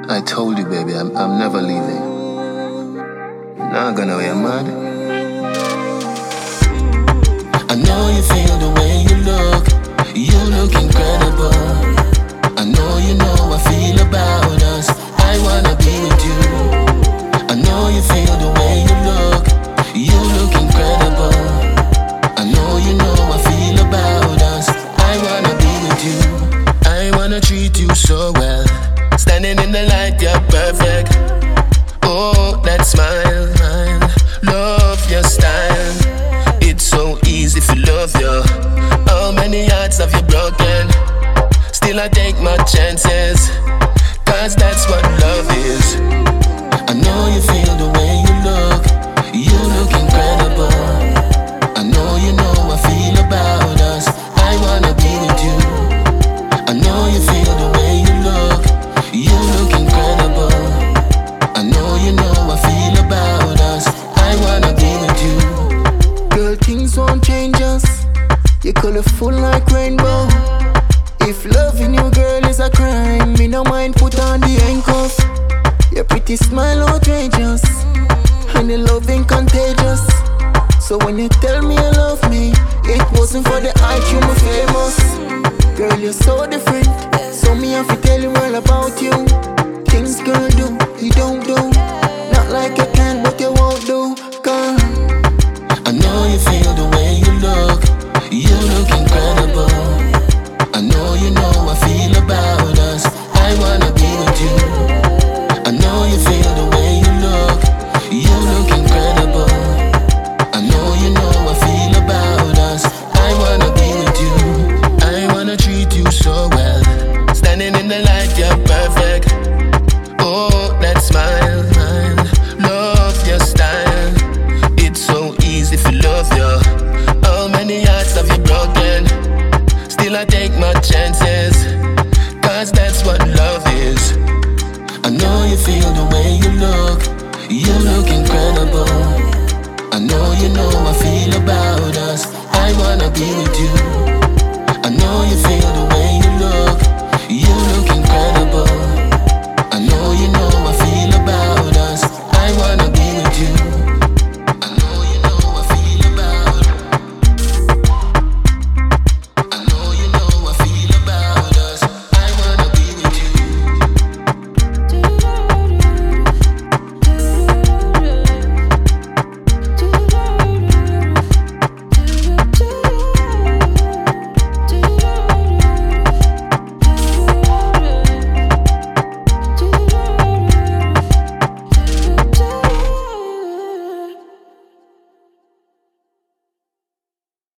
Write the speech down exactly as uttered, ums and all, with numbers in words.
I told you, baby, I'm, I'm never leaving. Not gonna be mad. I know you feel the way you look. You look incredible. I know you know I feel about us. I wanna be with you. I know you feel the way you look. You look incredible. I know you know I feel about us. I wanna be with you. I wanna treat you so well. Standing in the light, you're perfect. Oh, that smile, love your style. It's so easy if you love you. How many hearts have you broken? Still I take my chances, cause that's what love is. I know you feel the way you look. You look incredible. I know you know I feel about us. I wanna be with you. I know you feel the way you look. You look incredible. I know you know I feel about us. I wanna be with you. Girl, things won't change us. You're colorful like rainbow. If loving you, girl, is a crime, me no mind put on the handcuff. Your pretty smile outrageous, and your loving contagious. So when you tell me you love me, it wasn't for the hype, you me famous. Girl, you're so different, so me have to tell you all about you. Things girl do, you don't do. Not like you can, but you won't do. Girl, I know you feel the way you look. You look incredible. I know you know I feel about us. I wanna be with you. I know you feel the way you look. You look incredible. I know you know I feel about us. I wanna be with you. I wanna treat you so well. Standing in the light, you're perfect. Oh, that smile, man. Love your style. It's so easy if you love you. How many hearts have you broken? Still I take my chances, cause that's what love is. I know you feel the way you look. You look incredible. I know you know I feel about us. I wanna be with you. I know you feel